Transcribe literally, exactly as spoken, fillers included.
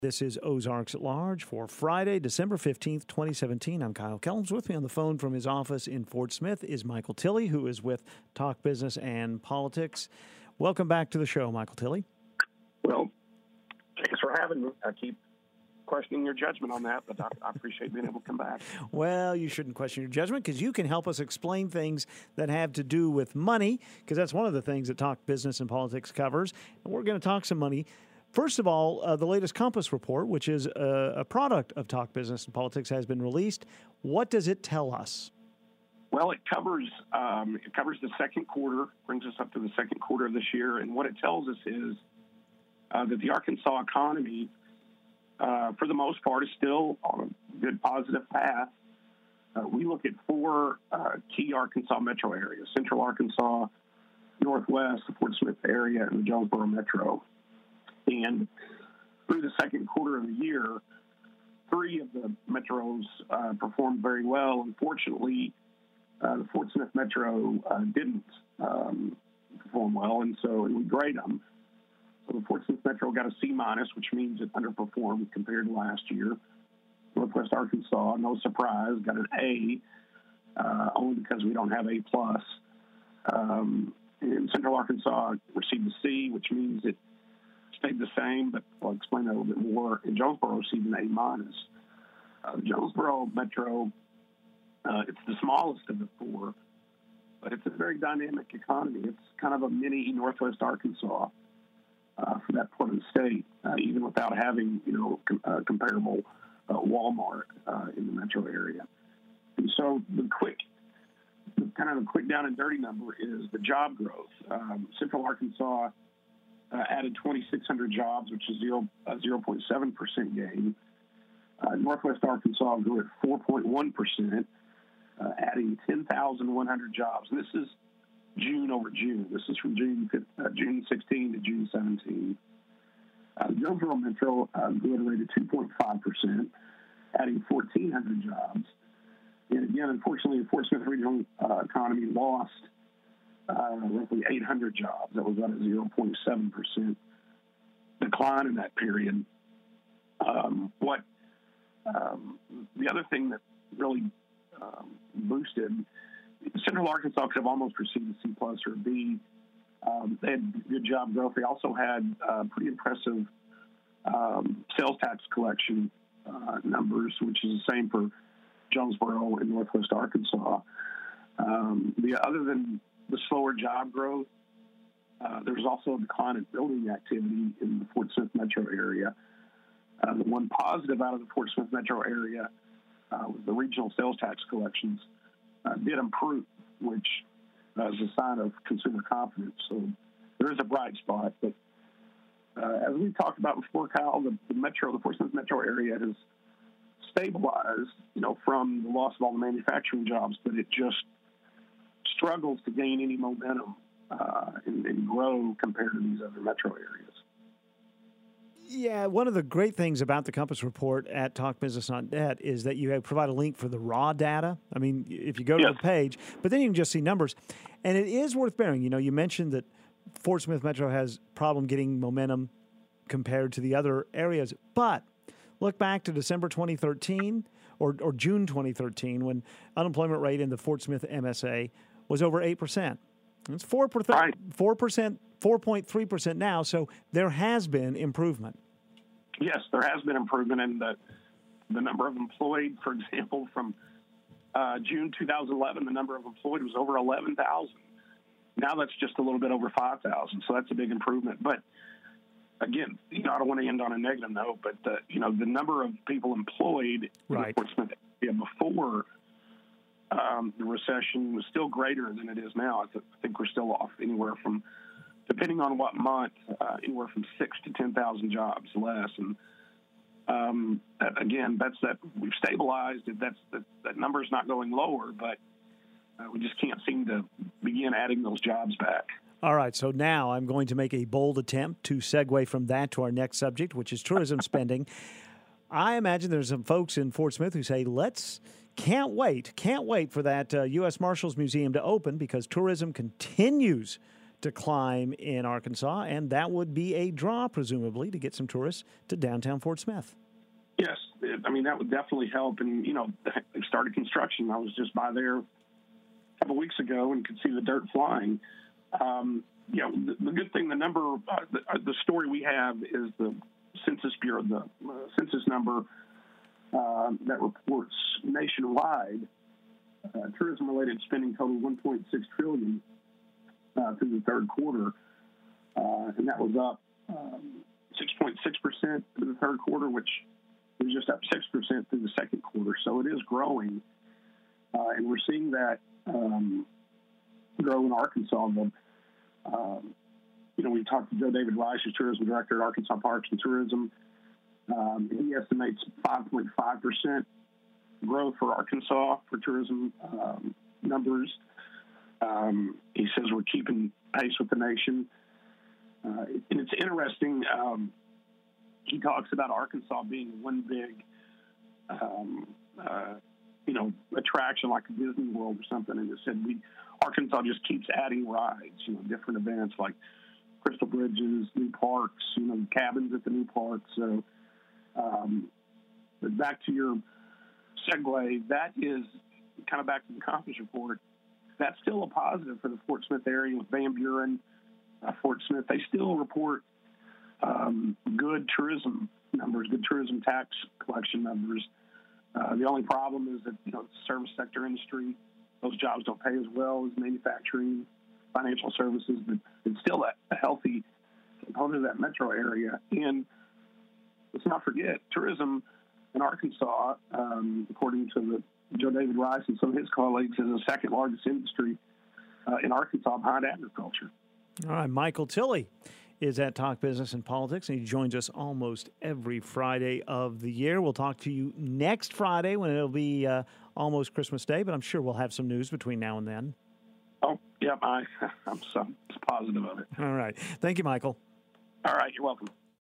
This is Ozarks at Large for Friday, December fifteenth, twenty seventeen. I'm Kyle Kellums. With me on the phone from his office in Fort Smith is Michael Tilley, who is with Talk Business and Politics. Welcome back to the show, Michael Tilley. Well, thanks for having me. I keep questioning your judgment on that, but I, I appreciate being able to come back. Well, you shouldn't question your judgment because you can help us explain things that have to do with money, because that's one of the things that Talk Business and Politics covers. And we're going to talk some money. First of all, uh, the latest Compass report, which is a, a product of Talk Business and Politics, has been released. What does it tell us? Well, it covers um, it covers the second quarter, brings us up to the second quarter of this year, and what it tells us is uh, that the Arkansas economy, uh, for the most part, is still on a good positive path. Uh, we look at four uh, key Arkansas metro areas: Central Arkansas, Northwest, the Fort Smith area, and the Jonesboro metro. And through the second quarter of the year, three of the metros uh, performed very well. Unfortunately, uh, the Fort Smith metro uh, didn't um, perform well, and so and we grade them. So the Fort Smith metro got a C minus, which means it underperformed compared to last year. Northwest Arkansas, no surprise, got an A, uh, only because we don't have A plus. Um, and Central Arkansas received a C, which means it stayed the same, but I'll explain that a little bit more. And Jonesboro received an A minus. Uh, Jonesboro Metro, uh, it's the smallest of the four, but it's a very dynamic economy. It's kind of a mini Northwest Arkansas uh, for that part of the state, uh, even without having, you know, com- uh, comparable uh, Walmart uh, in the metro area. And so the quick, the kind of the quick down and dirty number is the job growth. Um, Central Arkansas Uh, added twenty-six hundred jobs, which is zero, uh, zero point seven percent gain. Uh, Northwest Arkansas grew at four point one percent, uh, adding ten thousand one hundred jobs. And this is June over June. This is from June uh, June sixteenth to June seventeenth. Uh, the Jonesboro Metro uh, grew at a rate of two point five percent, adding fourteen hundred jobs. And again, unfortunately, the Fort Smith regional uh, economy lost Uh, roughly eight hundred jobs. That was about a zero point seven percent decline in that period. Um, what um, the other thing that really um, boosted Central Arkansas could have almost received a C plus or a B. Um, they had good job growth. They also had uh, pretty impressive um, sales tax collection uh, numbers, which is the same for Jonesboro and Northwest Arkansas. Um, the other than the slower job growth, uh, there's also a decline in building activity in the Fort Smith metro area. Uh, the one positive out of the Fort Smith metro area uh, was the regional sales tax collections uh, did improve, which uh, is a sign of consumer confidence. So there is a bright spot. But uh, as we talked about before, Kyle, the, the metro, the Fort Smith metro area has stabilized, you know, from the loss of all the manufacturing jobs, but it just struggles to gain any momentum uh, and, and grow compared to these other metro areas. Yeah, one of the great things about the Compass report at Talk Business on Debt is that you have provide a link for the raw data. I mean, if you go to yes. the page, but then you can just see numbers. And it is worth bearing. You know, you mentioned that Fort Smith Metro has problem getting momentum compared to the other areas. But look back to December twenty thirteen or, or June twenty thirteen when unemployment rate in the Fort Smith M S A was over eight percent. It's four percent, right. four percent, four point three percent now, so there has been improvement. Yes, there has been improvement in the, the number of employed. For example, from uh, June two thousand eleven, the number of employed was over eleven thousand. Now that's just a little bit over five thousand, so that's a big improvement. But again, you know, I don't want to end on a negative note, but the, you know, the number of people employed right. in the Fort Smith area before Um, the recession was still greater than it is now. I, th- I think we're still off anywhere from, depending on what month, uh, anywhere from six to ten thousand jobs less. And um, that, again, that's that we've stabilized. That's that, that number is not going lower, but uh, we just can't seem to begin adding those jobs back. All right, so now I'm going to make a bold attempt to segue from that to our next subject, which is tourism spending. I imagine there's some folks in Fort Smith who say, let's Can't wait, can't wait for that uh, U S Marshals Museum to open because tourism continues to climb in Arkansas, and that would be a draw, presumably, to get some tourists to downtown Fort Smith. Yes, I mean, that would definitely help. And, you know, they've started construction. I was just by there a couple weeks ago and could see the dirt flying. Um, you know, the, the good thing, the number, uh, the, uh, the story we have is the Census Bureau, the uh, census number uh, that reports nationwide uh, tourism-related spending total one point six trillion dollars uh, through the third quarter, uh, and that was up um, six point six percent through the third quarter, which was just up six percent through the second quarter. So it is growing, uh, and we're seeing that um, grow in Arkansas. The, um, you know, we talked to Joe David Rice, who's tourism director at Arkansas Parks and Tourism. Um, he estimates five point five percent growth for Arkansas for tourism um, numbers. Um, he says we're keeping pace with the nation. Uh, and it's interesting. Um, he talks about Arkansas being one big, um, uh, you know, attraction like a Disney World or something. And he said we Arkansas just keeps adding rides, you know, different events like Crystal Bridges, new parks, you know, cabins at the new parks. So, um, but back to your segue, that is kind of back to the conference report. That's still a positive for the Fort Smith area with Van Buren, uh, Fort Smith. They still report um, good tourism numbers, good tourism tax collection numbers. Uh, the only problem is that, you know, the service sector industry, those jobs don't pay as well as manufacturing, financial services, but it's still a, a healthy component of that metro area. And let's not forget, tourism in Arkansas, um, according to the Joe David Rice and some of his colleagues, is the second largest industry uh, in Arkansas behind agriculture. All right, Michael Tilley is at Talk Business and Politics, and he joins us almost every Friday of the year. We'll talk to you next Friday when it'll be uh, almost Christmas Day, but I'm sure we'll have some news between now and then. Oh, yeah, I, I'm so positive of it. All right. Thank you, Michael. All right, you're welcome.